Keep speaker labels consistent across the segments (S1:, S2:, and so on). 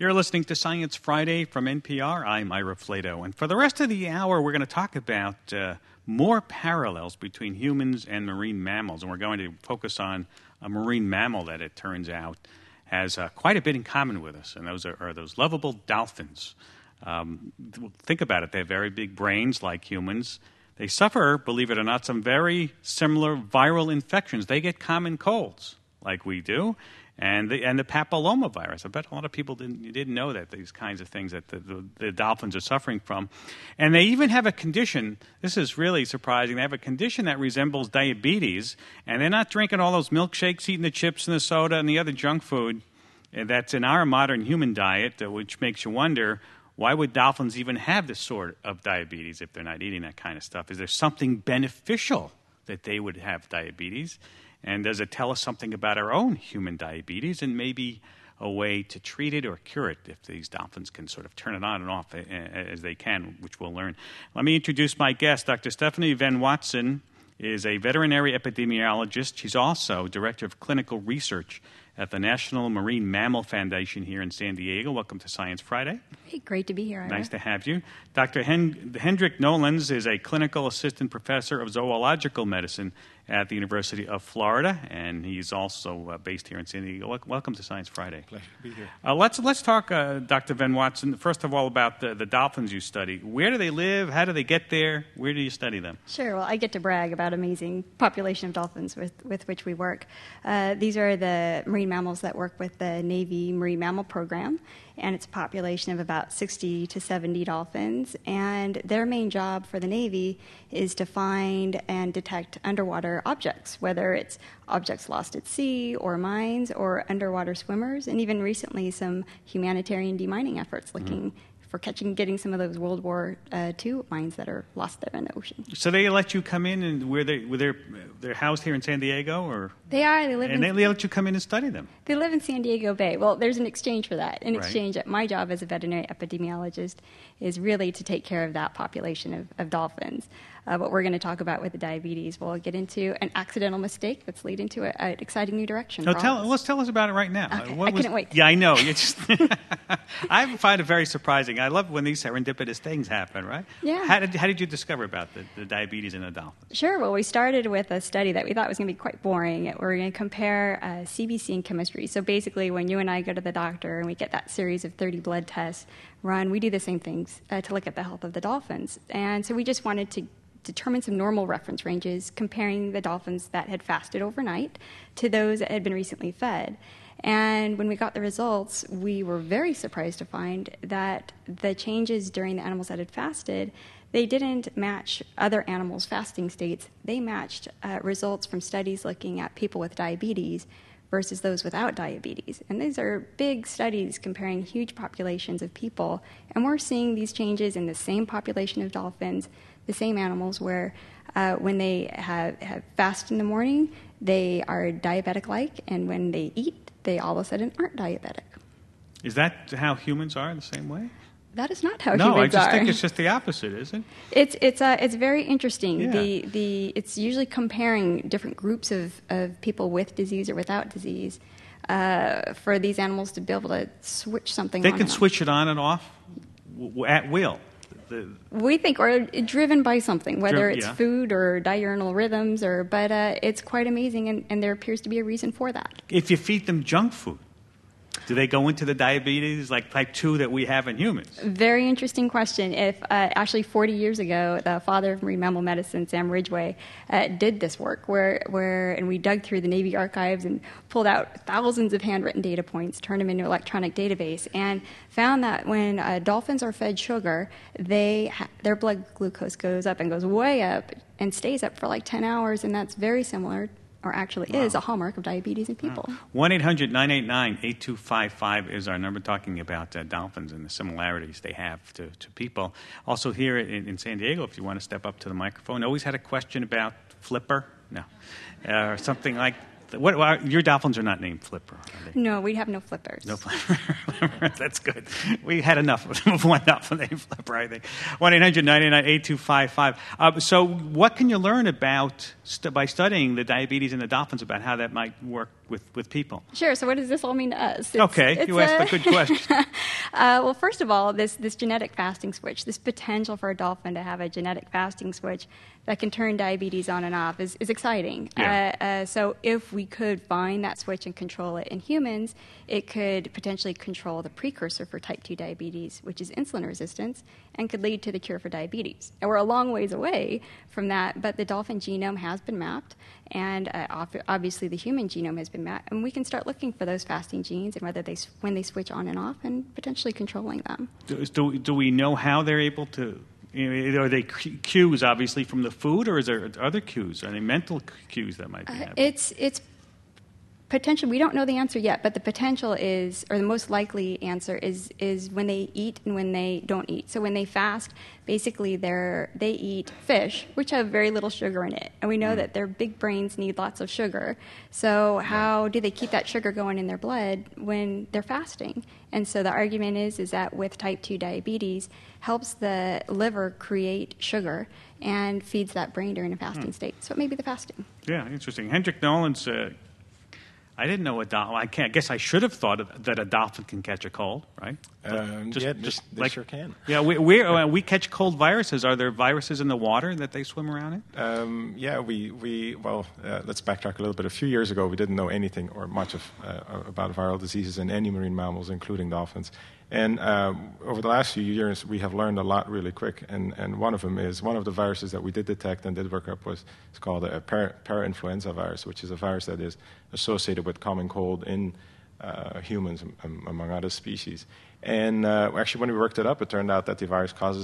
S1: You're listening to Science Friday from NPR. I'm Ira Flato. And for the rest of the hour, we're going to talk about more parallels between humans and marine mammals. And we're going to focus on a marine mammal that, it turns out, has quite a bit in common with us. And those are those lovable dolphins. Think about it. They have very big brains like humans. They suffer, believe it or not, some very similar viral infections. They get common colds like we do. And the papillomavirus. I bet a lot of people didn't know that, these kinds of things that the dolphins are suffering from. And they even have a condition, this is really surprising, they have a condition that resembles diabetes, and they're not drinking all those milkshakes, eating the chips and the soda and the other junk food that's in our modern human diet, which makes you wonder, why would dolphins even have this sort of diabetes if they're not eating that kind of stuff? Is there something beneficial that they would have diabetes? And does it tell us something about our own human diabetes and maybe a way to treat it or cure it if these dolphins can sort of turn it on and off as they can, which we'll learn. Let me introduce my guest. Dr. Stephanie Venn Watson is a veterinary epidemiologist. She's also director of clinical research at the National Marine Mammal Foundation here in San Diego. Welcome to Science Friday.
S2: Hey, great to be here, Ira.
S1: Nice to have you. Dr. Hendrik Nolens is a clinical assistant professor of zoological medicine at the University of Florida, and he's also based here in San Diego. Welcome to Science Friday.
S3: Pleasure to be here.
S1: Let's talk, Dr. Venn Watson, first of all about the dolphins you study. Where do they live? How do they get there? Where do you study them?
S2: Sure. Well, I get to brag about amazing population of dolphins with which we work. These are the marine mammals that work with the Navy Marine Mammal Program, and it's a population of about 60 to 70 dolphins. And their main job for the Navy is to find and detect underwater objects, whether it's objects lost at sea or mines or underwater swimmers, and even recently some humanitarian demining efforts looking for getting some of those World War II mines that are lost there in the ocean.
S1: So they let you come in, and they're housed here in San Diego, or
S2: they are. They
S1: let you come in and study them.
S2: They live in San Diego Bay. Well, there's an exchange for that. In
S1: Right.
S2: exchange, my job as a veterinary epidemiologist is really to take care of that population of dolphins. What we're going to talk about with the diabetes, we'll get into an accidental mistake that's leading to an exciting new direction.
S1: No, let's tell us about it right now.
S2: Okay. I couldn't wait.
S1: Yeah, I know. I find it very surprising. I love when these serendipitous things happen, right?
S2: Yeah.
S1: How did you discover about the diabetes in the dolphins?
S2: Sure. Well, we started with a study that we thought was going to be quite boring. We're going to compare CBC and chemistry. So basically, when you and I go to the doctor and we get that series of 30 blood tests run, we do the same things to look at the health of the dolphins. And so we just wanted to determine some normal reference ranges, comparing the dolphins that had fasted overnight to those that had been recently fed. And when we got the results, we were very surprised to find that the changes during the animals that had fasted, they didn't match other animals' fasting states. They matched results from studies looking at people with diabetes versus those without diabetes. And these are big studies comparing huge populations of people. And we're seeing these changes in the same population of dolphins, the same animals, where when they have fast in the morning, they are diabetic-like, and when they eat, they all of a sudden aren't diabetic.
S1: Is that how humans are the same way?
S2: That is not how
S1: No,
S2: humans are.
S1: I just think it's just the opposite, isn't it?
S2: It's very interesting.
S1: Yeah.
S2: It's usually comparing different groups of people with disease or without disease for these animals to be able to switch something on.
S1: They can switch it on and off at will.
S2: We think, or driven by something, whether it's
S1: yeah.
S2: food or diurnal rhythms, but it's quite amazing, and there appears to be a reason for that.
S1: If you feed them junk food, do they go into the diabetes like type 2 that we have in humans?
S2: Very interesting question. If actually 40 years ago, the father of marine mammal medicine, Sam Ridgway, did this work and we dug through the Navy archives and pulled out thousands of handwritten data points, turned them into an electronic database, and found that when dolphins are fed sugar, their blood glucose goes up and goes way up and stays up for like 10 hours, and that's very similar, or actually is, a hallmark of diabetes in people.
S1: 1-800-989-8255 is our number, talking about dolphins and the similarities they have to people. Also here in San Diego, if you want to step up to the microphone. Always had a question about Flipper? No. Or something like your dolphins are not named Flipper, are they?
S2: No, we have no flippers.
S1: No Flipper. That's good. We had enough of one dolphin named Flipper, I think. 1-800-989-8255. So what can you learn about by studying the diabetes in the dolphins about how that might work with people?
S2: Sure. So what does this all mean to us?
S1: You asked a good question.
S2: Well, first of all, this genetic fasting switch, this potential for a dolphin to have a genetic fasting switch that can turn diabetes on and off is exciting.
S1: Yeah.
S2: So if we could find that switch and control it in humans, it could potentially control the precursor for type 2 diabetes, which is insulin resistance, and could lead to the cure for diabetes. And we're a long ways away from that, but the dolphin genome has been mapped, and obviously the human genome has been mapped, and we can start looking for those fasting genes and when they switch on and off, and potentially controlling them.
S1: Do we know how they're able to? Are they cues, obviously, from the food, or is there other cues? Are they mental cues that might be happening?
S2: It's potential. We don't know the answer yet, but the potential is, or the most likely answer is when they eat and when they don't eat. So when they fast, basically they eat fish, which have very little sugar in it, and we know that their big brains need lots of sugar. So how do they keep that sugar going in their blood when they're fasting? And so the argument is that with type 2 diabetes, helps the liver create sugar and feeds that brain during a fasting state. So it may be the fasting.
S1: Yeah, interesting. Hendrik Nolans, I didn't know a dolphin. I guess I should have thought that a dolphin can catch a cold, right?
S3: They sure can.
S1: Yeah, we catch cold viruses. Are there viruses in the water that they swim around in?
S3: Let's backtrack a little bit. A few years ago, we didn't know anything or much about viral diseases in any marine mammals, including dolphins. And over the last few years, we have learned a lot really quick. And one of them is, one of the viruses that we did detect and did work up it's called a parainfluenza virus, which is a virus that is associated with common cold in humans, among other species. And actually, when we worked it up, it turned out that the virus causes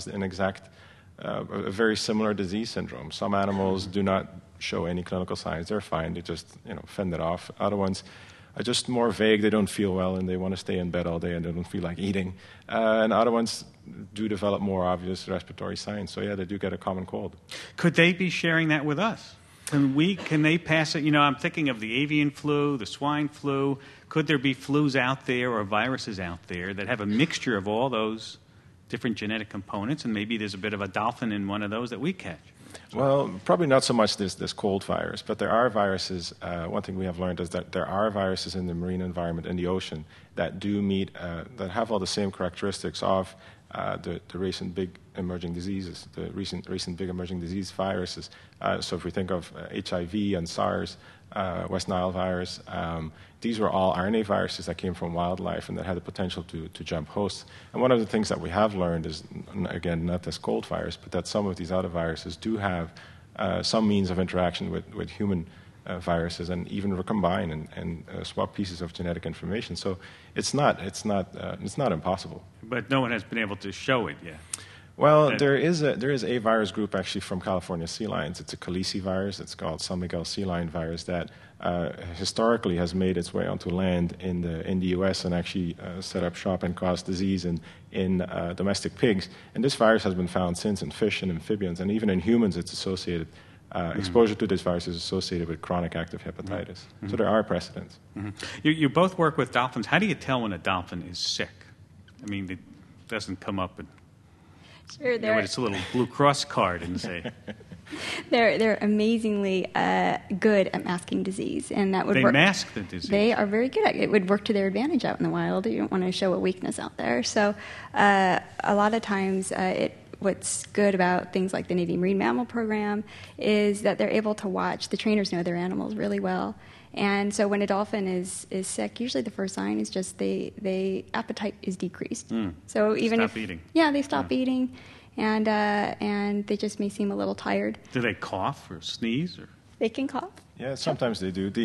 S3: a very similar disease syndrome. Some animals do not show any clinical signs. They're fine. They just fend it off. Other ones are just more vague. They don't feel well, and they want to stay in bed all day, and they don't feel like eating. And other ones do develop more obvious respiratory signs. So, yeah, they do get a common cold.
S1: Could they be sharing that with us? Can they pass it? I'm thinking of the avian flu, the swine flu. Could there be flus out there or viruses out there that have a mixture of all those different genetic components, and maybe there's a bit of a dolphin in one of those that we catch?
S3: Well, probably not so much this cold virus, but there are viruses. One thing we have learned is that there are viruses in the marine environment, in the ocean, that that have all the same characteristics of the recent big emerging diseases, the recent big emerging disease viruses. So if we think of HIV and SARS, West Nile virus, these were all RNA viruses that came from wildlife and that had the potential to jump hosts. And one of the things that we have learned is, again, not this cold virus, but that some of these other viruses do have some means of interaction with human viruses and even recombine and swap pieces of genetic information. So it's not impossible.
S1: But no one has been able to show it yet.
S3: Well, there is a virus group actually from California sea lions. It's a Callice virus. It's called San Miguel sea lion virus that historically has made its way onto land in the U.S. and actually set up shop and caused disease in domestic pigs. And this virus has been found since in fish and amphibians, and even in humans it's associated. Exposure to this virus is associated with chronic active hepatitis. So there are precedents.
S1: You both work with dolphins. How do you tell when a dolphin is sick? I mean, it doesn't come up and
S2: sure,
S1: it's a little Blue Cross card and say.
S2: They're amazingly good at masking disease, and that would
S1: They
S2: work.
S1: mask the disease.
S2: They are very good at it. It would work to their advantage out in the wild. You don't want to show a weakness out there. So a lot of times what's good about things like the Navy Marine Mammal Program is that they're able to watch. The trainers know their animals really well. And so when a dolphin is sick, usually the first sign is just the appetite is decreased. So even
S1: stop eating.
S2: Yeah, they stop eating, and they just may seem a little tired.
S1: Do they cough or sneeze? Or?
S2: They can cough.
S3: Yeah, sometimes they do.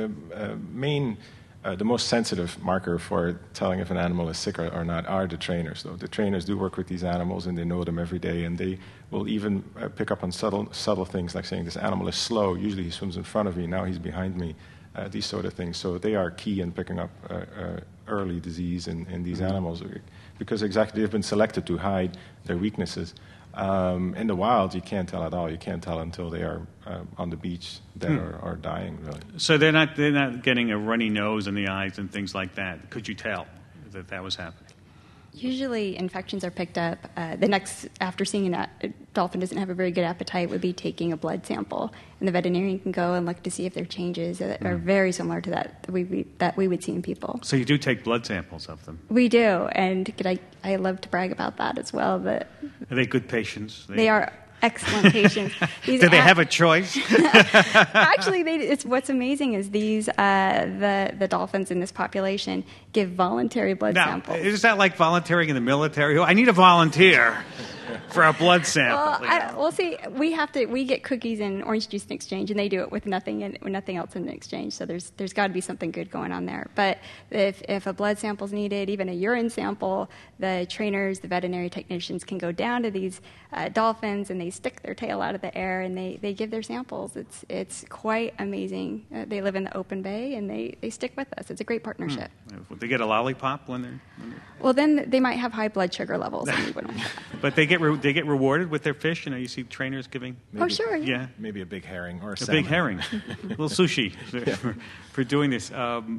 S3: The most sensitive marker for telling if an animal is sick or not are the trainers. So the trainers do work with these animals, and they know them every day, and they will even pick up on subtle things like saying, this animal is slow. Usually he swims in front of me, now he's behind me, these sort of things. So they are key in picking up early disease in these animals because exactly they've been selected to hide their weaknesses. In the wild, you can't tell at all. You can't tell until they are on the beach dead or dying, really.
S1: So they're not getting a runny nose in the eyes and things like that. Could you tell that was happening?
S2: Usually infections are picked up. The next, after seeing a dolphin doesn't have a very good appetite, would be taking a blood sample. And the veterinarian can go and look to see if there are changes that are very similar to that we would see in people.
S1: So you do take blood samples of them?
S2: We do, and I love to brag about that as well. But
S1: are they good patients?
S2: They are excellent patients.
S1: Do they have a choice?
S2: Actually, it's what's amazing is these the dolphins in this population give voluntary blood samples.
S1: Is that like volunteering in the military? I need a volunteer for a blood sample.
S2: Well, see, we get cookies and orange juice in exchange, and they do it with nothing else in exchange. So there's got to be something good going on there. But if a blood sample's needed, even a urine sample, the trainers, the veterinary technicians can go down to these dolphins and they stick their tail out of the air and they give their samples. It's quite amazing. They live in the open bay and they stick with us. It's a great partnership.
S1: Would they get a lollipop when they're...
S2: Well, then they might have high blood sugar levels. And we wouldn't have that.
S1: But they get rewarded with their fish. You see trainers giving.
S2: Maybe, sure.
S1: Yeah.
S3: Maybe a big herring or a
S1: big herring, a little sushi for doing this.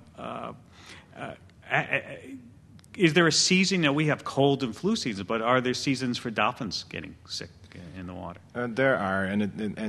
S1: Is there a season? Now we have cold and flu seasons, but are there seasons for dolphins getting sick in the water?
S3: There are, and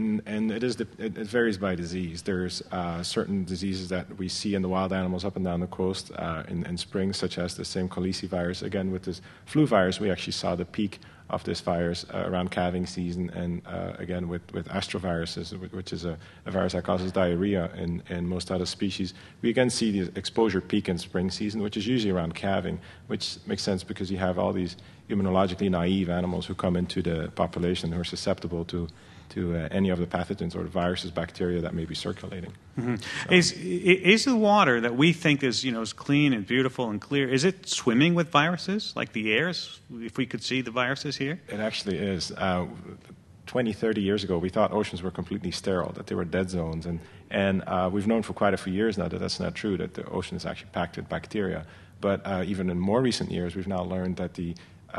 S3: it varies by disease. There's certain diseases that we see in the wild animals up and down the coast in spring, such as the same Colisi virus. Again, with this flu virus, we actually saw the peak of this virus around calving season, and again with astroviruses, which is a virus that causes diarrhea in most other species. We again see the exposure peak in spring season, which is usually around calving, which makes sense because you have all these immunologically naive animals who come into the population who are susceptible to any of the pathogens or the viruses, bacteria that may be circulating.
S1: Mm-hmm. So. Is the water that we think is clean and beautiful and clear, is it swimming with viruses like the air? If we could see the viruses here,
S3: it actually is. 20, 30 years ago, we thought oceans were completely sterile, that they were dead zones, and we've known for quite a few years now that that's not true. That the ocean is actually packed with bacteria. But even in more recent years, we've now learned that the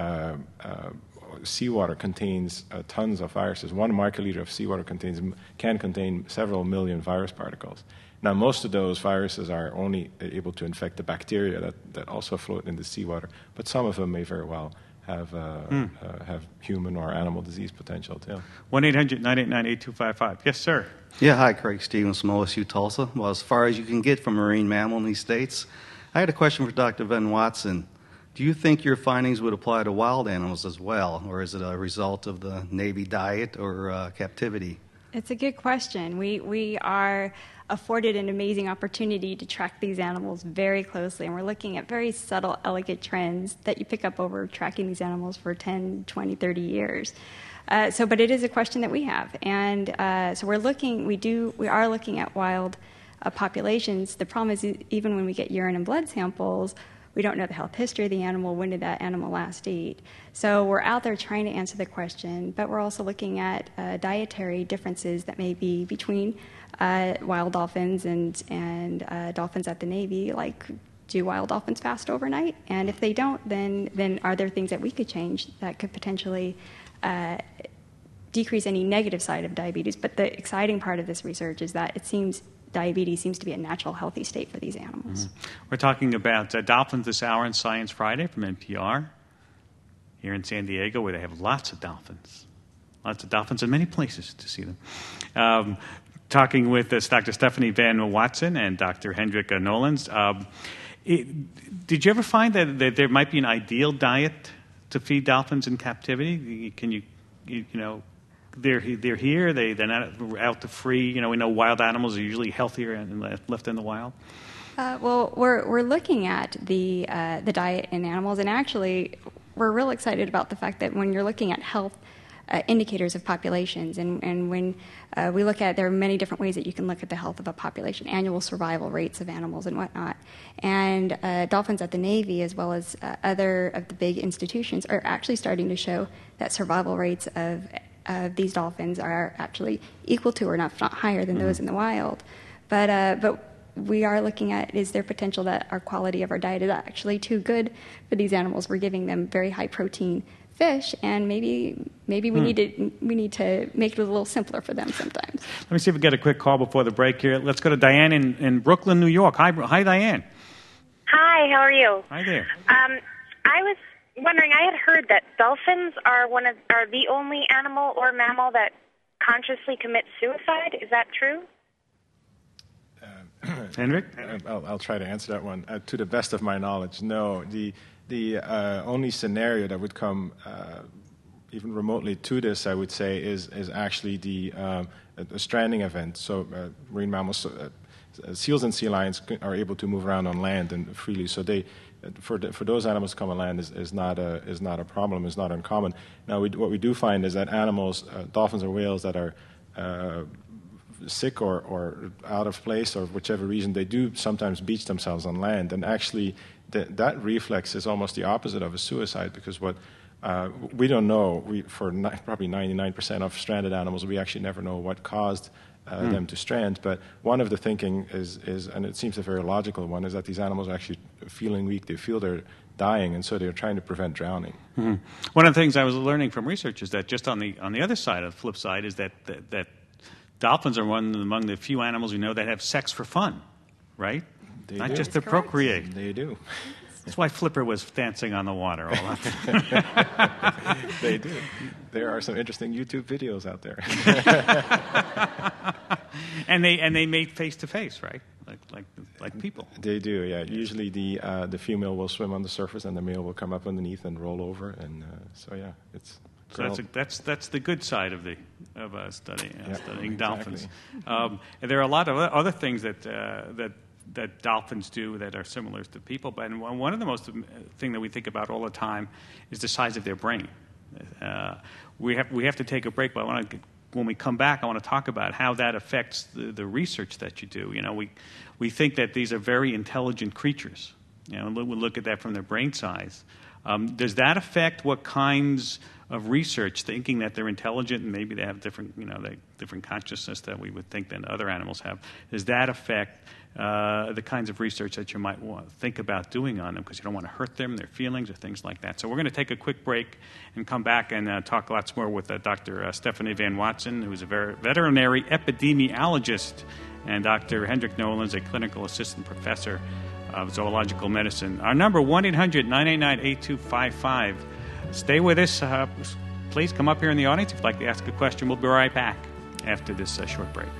S3: seawater contains tons of viruses. 1 microliter of seawater can contain several million virus particles. Now, most of those viruses are only able to infect the bacteria that also float in the seawater, but some of them may very well have human or animal disease potential too.
S1: 1-800-989-8255. Yes, sir.
S4: Yeah, hi, Craig Stevens from OSU Tulsa. Well, as far as you can get from a marine mammal in these states, I had a question for Dr. Van Watson. Do you think your findings would apply to wild animals as well, or is it a result of the Navy diet or captivity?
S2: It's a good question. We are afforded an amazing opportunity to track these animals very closely, and we're looking at very subtle, elegant trends that you pick up over tracking these animals for 10, 20, 30 years. But it is a question that we have, and so we are looking at wild populations. The problem is even when we get urine and blood samples, we don't know the health history of the animal. When did that animal last eat? So we're out there trying to answer the question, but we're also looking at dietary differences that may be between wild dolphins and dolphins at the Navy. Like, do wild dolphins fast overnight? And if they don't, then are there things that we could change that could potentially decrease any negative side of diabetes? But the exciting part of this research is that diabetes seems to be a natural, healthy state for these animals.
S1: Mm-hmm. We're talking about dolphins this hour on Science Friday from NPR here in San Diego, where they have lots of dolphins. Lots of dolphins in many places to see them. Talking with Dr. Stephanie Van Watson and Dr. Hendrik Nolans. Did you ever find that there might be an ideal diet to feed dolphins in captivity? Can you they're here. They're not out to free. We know wild animals are usually healthier and left in the wild.
S2: Well, we're looking at the diet in animals, and actually, we're real excited about the fact that when you're looking at health indicators of populations, and when we look at, there are many different ways that you can look at the health of a population, annual survival rates of animals and whatnot. And dolphins at the Navy, as well as other of the big institutions, are actually starting to show that survival rates of these dolphins are actually equal to, or not higher than those in the wild. But we are looking at, is there potential that our quality of our diet is actually too good for these animals? We're giving them very high protein fish, and maybe we need to make it a little simpler for them sometimes.
S1: Let me see if we get a quick call before the break here. Let's go to Diane in Brooklyn, New York. Hi, Diane.
S5: Hi, how are you?
S1: Hi there.
S5: I was wondering, I had heard that dolphins are the only animal or mammal that consciously commits suicide. Is that true?
S1: Hendrik?
S3: I'll try to answer that one. To the best of my knowledge, no. The only scenario that would come even remotely to this, I would say, is actually a stranding event. So marine mammals, seals and sea lions are able to move around on land and freely. So for those animals to come on land is not a problem. Is not uncommon. Now, what we do find is that animals, dolphins or whales that are sick or out of place or whichever reason, they do sometimes beach themselves on land. And actually, that reflex is almost the opposite of a suicide, because what we don't know, probably 99% of stranded animals, we actually never know what caused them to strand. But one of the thinking is, and it seems a very logical one, is that these animals are actually feeling weak. They feel they're dying, and so they're trying to prevent drowning.
S1: Mm-hmm. One of the things I was learning from research is that just on the other side, of the flip side, is that dolphins are one among the few animals we know that have sex for fun, right? Not just to procreate.
S3: They do.
S1: That's why Flipper was dancing on the water all that.
S3: They do. There are some interesting YouTube videos out there.
S1: and they mate face to face, right? Like people.
S3: They do, yeah. Usually the female will swim on the surface and the male will come up underneath and roll over, and so yeah, it's.
S1: So that's the good side of studying dolphins. And there are a lot of other things that dolphins do that are similar to people. But one of the most thing that we think about all the time is the size of their brain. We have to take a break, but when we come back, I want to talk about how that affects the research that you do. You know, we think that these are very intelligent creatures. You know, we look at that from their brain size. Does that affect what kinds of research, thinking that they're intelligent and maybe they have different consciousness that we would think than other animals have? Does that affect the kinds of research that you might want to think about doing on them, because you don't want to hurt them, their feelings, or things like that? So we're going to take a quick break and come back and talk lots more with Dr. Stephanie Van Watson, who's a veterinary epidemiologist, and Dr. Hendrik Nolens, a clinical assistant professor of zoological medicine. Our number, 1-800-989-8255. Stay with us. Please come up here in the audience if you'd like to ask a question. We'll be right back after this short break.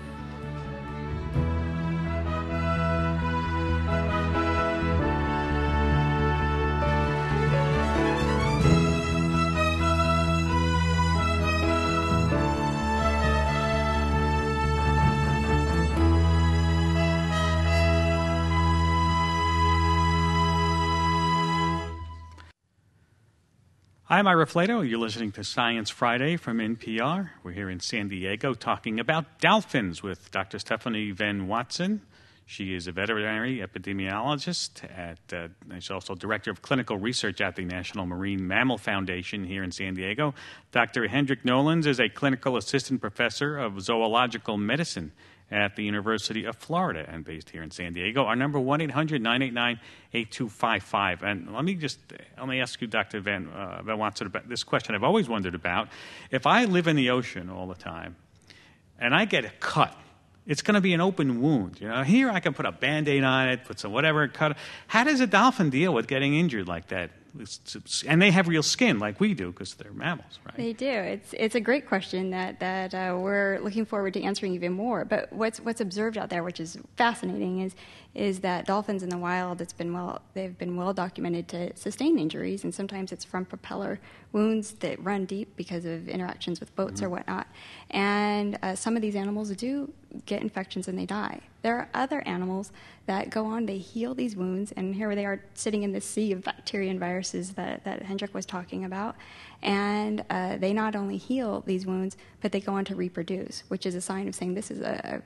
S1: I'm Ira Flato. You're listening to Science Friday from NPR. We're here in San Diego talking about dolphins with Dr. Stephanie Van Watson. She is a veterinary epidemiologist she's also director of clinical research at the National Marine Mammal Foundation here in San Diego. Dr. Hendrik Nolens is a clinical assistant professor of zoological medicine at the University of Florida and based here in San Diego. Our number, 1-800-989-8255. And let me ask you, Dr. Van Watson, about this question I've always wondered about. If I live in the ocean all the time and I get a cut, it's going to be an open wound. You know, here I can put a Band-Aid on it, put some whatever, cut. How does a dolphin deal with getting injured like that? And they have real skin like we do because they're mammals, right?
S2: They do. It's a great question that we're looking forward to answering even more. But what's observed out there, which is fascinating, is that dolphins in the wild, they've been well documented to sustain injuries, and sometimes it's from propeller wounds that run deep because of interactions with boats or whatnot. And some of these animals do get infections and they die. There are other animals that go on, they heal these wounds, and here they are sitting in this sea of bacteria and viruses that Hendrik was talking about, and they not only heal these wounds, but they go on to reproduce, which is a sign of saying this is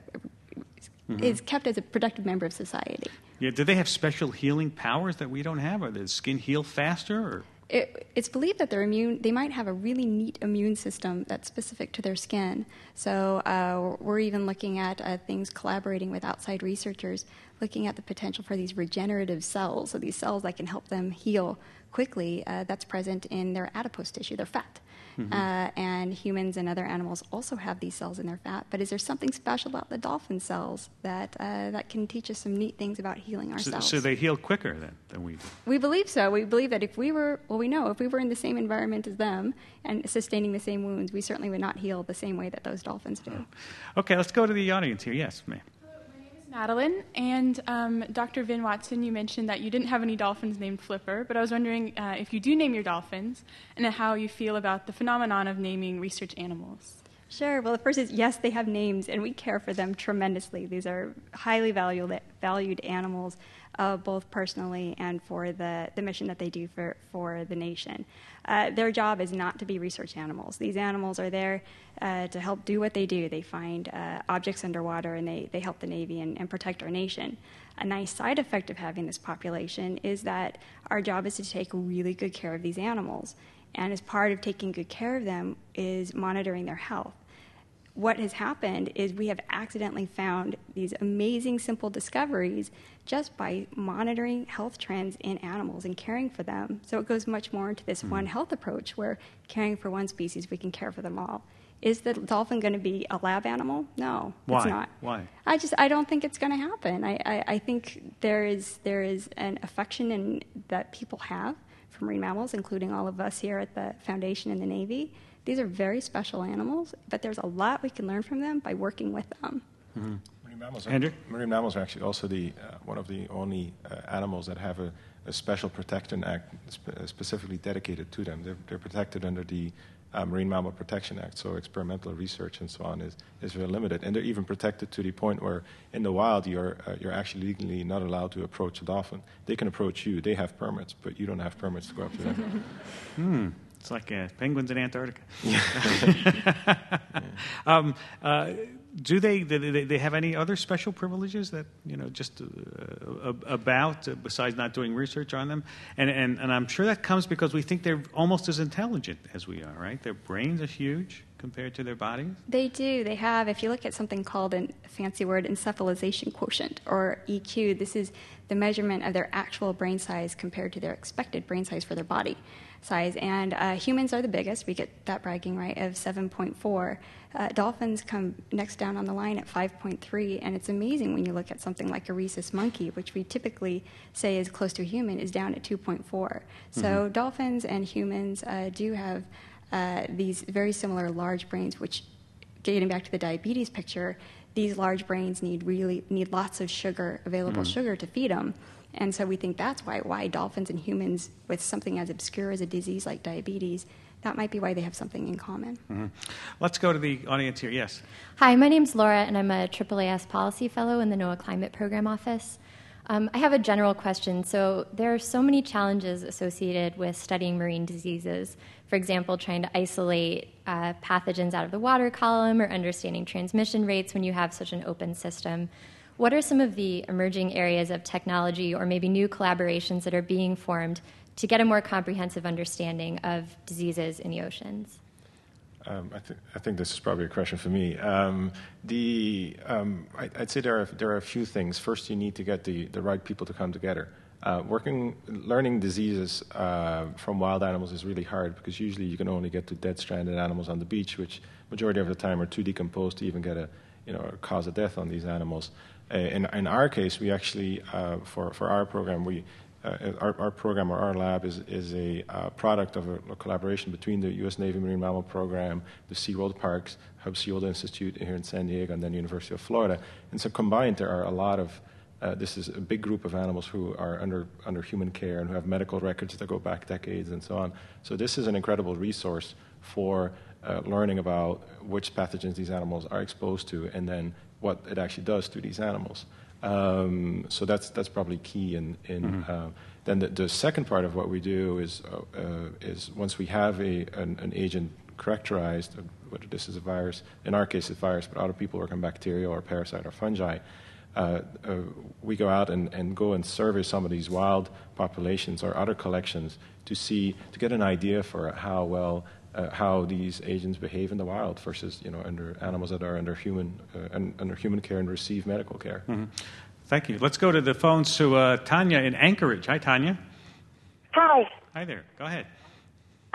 S2: is kept as a productive member of society.
S1: Yeah, do they have special healing powers that we don't have? Or does the skin heal faster? Or?
S2: It's believed that they might have a really neat immune system that's specific to their skin. So we're even looking at things, collaborating with outside researchers, looking at the potential for these regenerative cells, so these cells that can help them heal quickly, that's present in their adipose tissue, their fat. and humans and other animals also have these cells in their fat. But is there something special about the dolphin cells that can teach us some neat things about healing ourselves?
S1: So they heal quicker than we do?
S2: We believe so. We believe that if we were in the same environment as them and sustaining the same wounds, we certainly would not heal the same way that those dolphins do.
S1: Okay, let's go to the audience here. Yes, ma'am.
S6: Madeline, and Dr. Vin Watson, you mentioned that you didn't have any dolphins named Flipper, but I was wondering if you do name your dolphins and how you feel about the phenomenon of naming research animals.
S2: Sure. Well, the first is, yes, they have names, and we care for them tremendously. These are highly valued animals, both personally and for the mission that they do for the nation. Their job is not to be research animals. These animals are there to help do what they do. They find objects underwater, and they help the Navy and protect our nation. A nice side effect of having this population is that our job is to take really good care of these animals. And as part of taking good care of them is monitoring their health. What has happened is we have accidentally found these amazing, simple discoveries just by monitoring health trends in animals and caring for them. So it goes much more into this One Health approach where caring for one species, we can care for them all. Is the dolphin going to be a lab animal? No,
S1: Why?
S2: It's not.
S1: Why?
S2: I don't think it's going to happen. I think there is an affection that people have for marine mammals, including all of us here at the Foundation and the Navy. These are very special animals, but there's a lot we can learn from them by working with them.
S3: Mm-hmm. Marine mammals are actually also one of the only animals that have a special protection act specifically dedicated to them. They're protected under the Marine Mammal Protection Act, so experimental research and so on is very limited. And they're even protected to the point where in the wild you're actually legally not allowed to approach a dolphin. They can approach you. They have permits, but you don't have permits to go up to them.
S1: It's like penguins in Antarctica. Do they have any other special privileges that just about besides not doing research on them? And I'm sure that comes because we think they're almost as intelligent as we are, right? Their brains are huge compared to their bodies.
S2: They do. They have. If you look at something called, a fancy word, encephalization quotient or EQ, this is the measurement of their actual brain size compared to their expected brain size for their body size. And humans are the biggest. We get that bragging right of 7.4. Dolphins come next down on the line at 5.3, and it's amazing when you look at something like a rhesus monkey, which we typically say is close to a human, is down at 2.4. So dolphins and humans do have these very similar large brains, which, getting back to the diabetes picture, these large brains need lots of sugar, available sugar to feed them. And so we think that's why dolphins and humans, with something as obscure as a disease like diabetes, that might be why they have something in common.
S1: Let's go to the audience here. Yes.
S7: Hi, my name's Laura, and I'm a AAAS Policy Fellow in the NOAA Climate Program Office. I have a general question. So there are so many challenges associated with studying marine diseases. For example, trying to isolate pathogens out of the water column or understanding transmission rates when you have such an open system. What are some of the emerging areas of technology or maybe new collaborations that are being formed to get a more comprehensive understanding of diseases in the oceans?
S3: I think this is probably a question for me. I'd say there are a few things. First, you need to get the right people to come together. Learning diseases from wild animals is really hard because usually you can only get to dead, stranded animals on the beach, which majority of the time are too decomposed to even get a cause of death on these animals. In our case, we actually for our program our program or our lab is a product of a collaboration between the U.S. Navy Marine Mammal Program, the SeaWorld Parks, Hub SeaWorld Institute here in San Diego, and then the University of Florida. And so combined, there are a lot of this is a big group of animals who are under human care and who have medical records that go back decades and so on. So this is an incredible resource for learning about which pathogens these animals are exposed to and then what it actually does to these animals. So that's probably key. Then the second part of what we do is once we have an agent characterized, whether this is a virus, in our case it's virus, but other people work on bacteria or parasite or fungi, we go out and go and survey some of these wild populations or other collections to get an idea for how these agents behave in the wild versus under animals that are under human care and receive medical care.
S1: Thank you. Let's go to the phones to Tanya in Anchorage. Hi, Tanya.
S8: Hi.
S1: Hi there. Go ahead.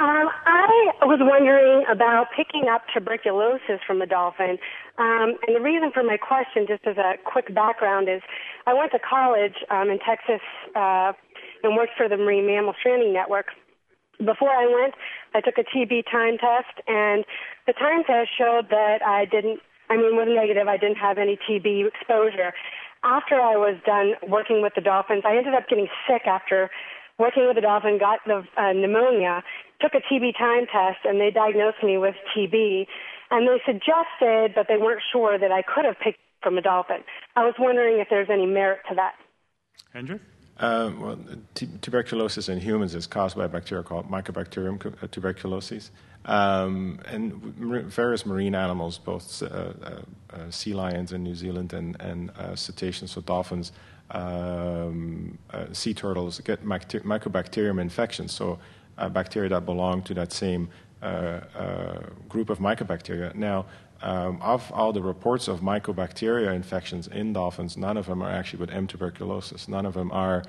S8: I was wondering about picking up tuberculosis from a dolphin. And the reason for my question, just as a quick background, is I went to college in Texas and worked for the Marine Mammal Stranding Network. Before I went, I took a TB time test, and the time test showed that was negative. I didn't have any TB exposure. After I was done working with the dolphins, I ended up getting sick after working with the dolphin, got the pneumonia, took a TB time test, and they diagnosed me with TB. And they suggested, but they weren't sure, that I could have picked from a dolphin. I was wondering if there's any merit to that.
S1: Andrew?
S3: Tuberculosis in humans is caused by a bacteria called Mycobacterium tuberculosis. And various marine animals, both sea lions in New Zealand and cetaceans, so dolphins, sea turtles, get Mycobacterium infections, so bacteria that belong to that same group of mycobacteria. Now, of all the reports of mycobacteria infections in dolphins, none of them are actually with M. tuberculosis. None of them are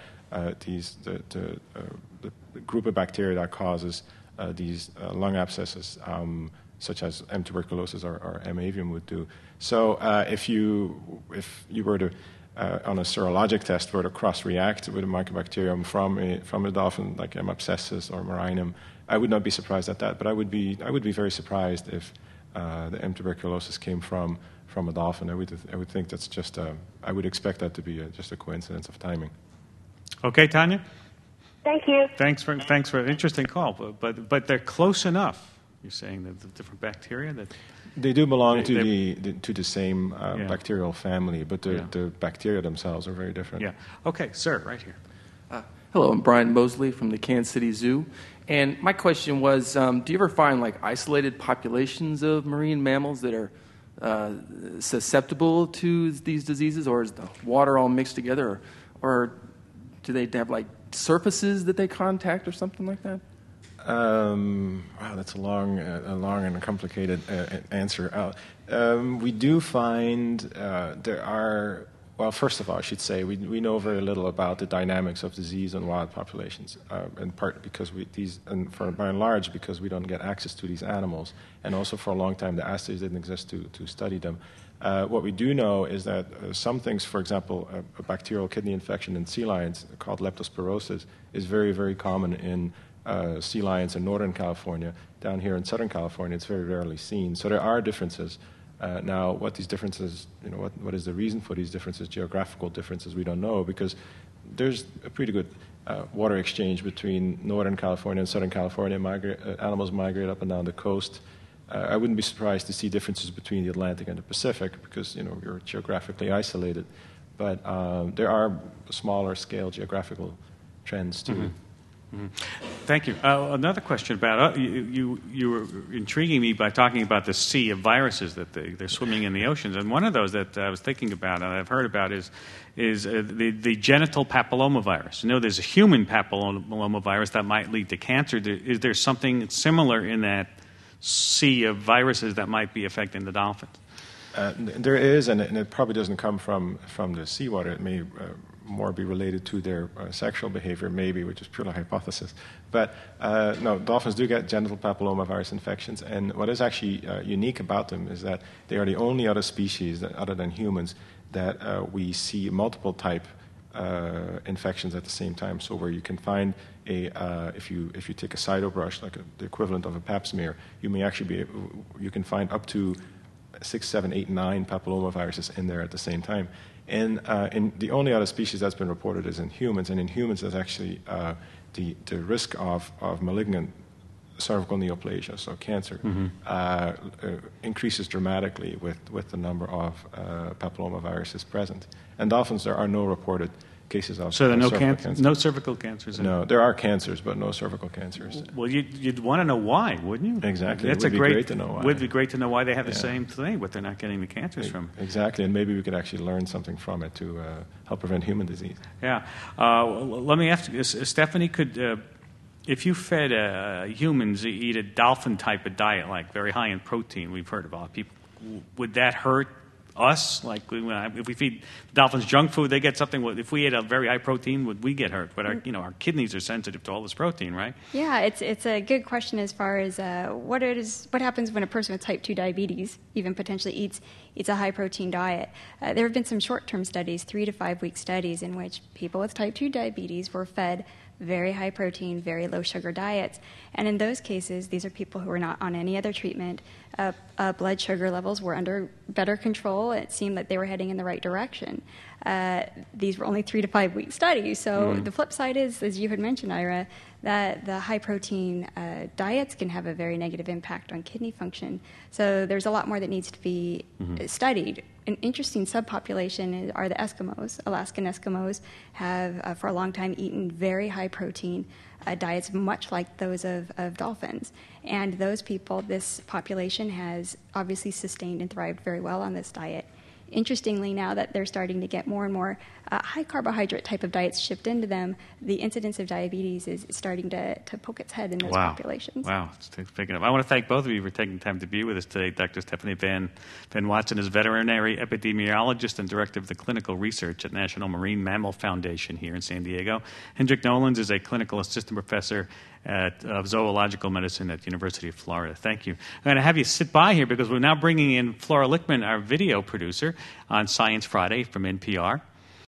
S3: the group of bacteria that causes these lung abscesses, such as M. tuberculosis or M. avium would do. So if you were to on a serologic test were to cross-react with a mycobacterium from a dolphin like M. abscessus or marinum, I would not be surprised at that. But I would be very surprised if the M. tuberculosis came from a dolphin. I would think that's just I would expect that to be just a coincidence of timing.
S1: Okay, Tanya.
S8: Thank you.
S1: Thanks for an interesting call, but they're close enough. You're saying that the different bacteria that
S3: they do belong to the same bacterial family, but the bacteria themselves are very different.
S1: Yeah. Okay, sir, right here.
S9: Hello, I'm Brian Mosley from the Kansas City Zoo, and my question was: do you ever find isolated populations of marine mammals that are susceptible to these diseases, or is the water all mixed together, or do they have surfaces that they contact or something like that?
S3: Wow, that's a long and complicated answer. We do find there are. Well, first of all, I should say we know very little about the dynamics of disease in wild populations, in part because by and large because we don't get access to these animals, and also for a long time the assays didn't exist to study them. What we do know is that some things, for example, a bacterial kidney infection in sea lions called leptospirosis is very, very common in sea lions in Northern California. Down here in Southern California, it's very rarely seen. So there are differences. Now, what these differences, what is the reason for these differences, geographical differences, we don't know, because there's a pretty good water exchange between Northern California and Southern California. Animals migrate up and down the coast. I wouldn't be surprised to see differences between the Atlantic and the Pacific because, you're geographically isolated. But there are smaller scale geographical trends, too.
S1: Mm-hmm. Mm-hmm. Thank you. Another question about you were intriguing me by talking about the sea of viruses that they're swimming in the oceans, and one of those that I was thinking about and I've heard about is the genital papillomavirus. There's a human papillomavirus that might lead to cancer. Is there something similar in that sea of viruses that might be affecting the dolphins?
S3: There is, and it probably doesn't come from the seawater. It may more be related to their sexual behavior, maybe, which is purely hypothesis. But no, dolphins do get genital papillomavirus infections, and what is actually unique about them is that they are the only other species, other than humans, that we see multiple type infections at the same time. So where you can find if you take a cytobrush, like the equivalent of a pap smear, you may actually you can find up to 6, 7, 8, 9 papillomaviruses in there at the same time. And the only other species that's been reported is in humans, and in humans there's actually the risk of malignant cervical neoplasia, so cancer, increases dramatically with the number of papillomaviruses present. And dolphins, there are no reported cases of cervical cancer.
S1: No cervical cancers?
S3: No, there are cancers, but no cervical cancers.
S1: Well, you'd want to know why, wouldn't you?
S3: Exactly. It would be great to know why.
S1: It would be great to know why they have the same thing, but they're not getting the cancers from.
S3: Exactly, and maybe we could actually learn something from it to help prevent human disease.
S1: Yeah. Let me ask you, Stephanie, if you fed humans eat a dolphin type of diet, like very high in protein, we've heard about people, would that hurt us? Like if we feed dolphins junk food, they get something. If we ate a very high protein, would we get hurt? But our kidneys are sensitive to all this protein, right?
S2: Yeah, it's a good question as far as what happens when a person with type 2 diabetes even potentially eats a high protein diet. There have been some short-term studies, 3 to 5 week studies, in which people with type 2 diabetes were fed very high protein, very low sugar diets. And in those cases, these are people who are not on any other treatment. Blood sugar levels were under better control. It seemed that they were heading in the right direction. These were only 3 to 5 week studies. So the flip side is, as you had mentioned, Ira, that the high protein diets can have a very negative impact on kidney function. So there's a lot more that needs to be studied. An interesting subpopulation are the Eskimos. Alaskan Eskimos have, for a long time, eaten very high protein diets, much like those of dolphins. And those people, this population, has obviously sustained and thrived very well on this diet. Interestingly, now that they're starting to get more and more high carbohydrate type of diets shipped into them, the incidence of diabetes is starting to poke its head in those populations.
S1: Wow, it's picking up. I want to thank both of you for taking time to be with us today. Dr. Stephanie Van Watson is veterinary epidemiologist and director of the clinical research at National Marine Mammal Foundation here in San Diego. Hendrik Nolans is a clinical assistant professor of zoological medicine at the University of Florida. Thank you. I'm going to have you sit by here because we're now bringing in Flora Lichtman, our video producer, on Science Friday from NPR.